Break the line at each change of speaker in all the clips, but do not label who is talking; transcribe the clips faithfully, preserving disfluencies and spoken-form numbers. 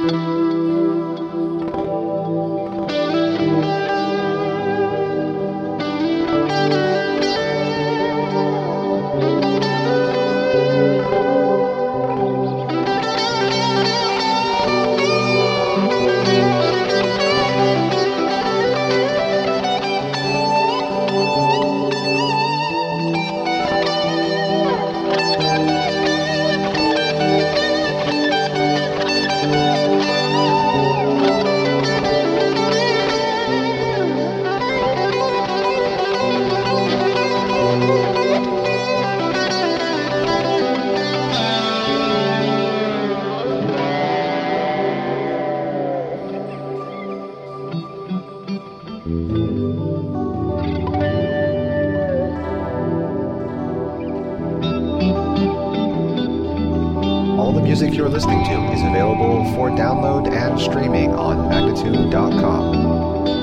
All the music you're listening to is available for download and streaming on magnatune dot com.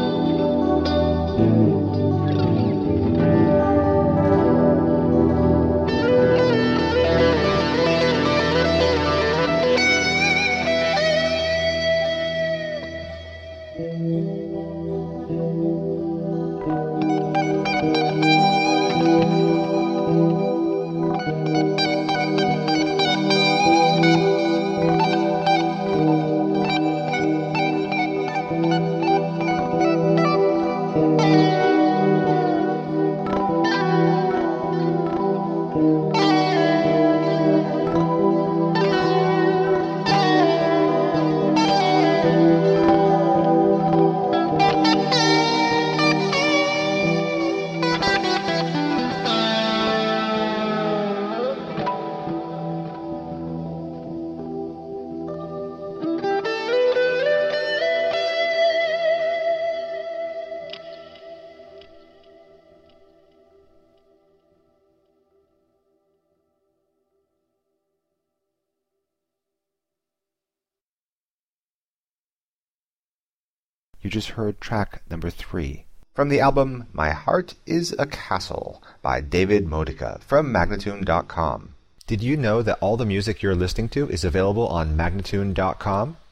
You just heard track number three from the album My Heart is a Castle by David Modica from magnatune dot com. Did you know that all the music you're listening to is available on magnatune dot com?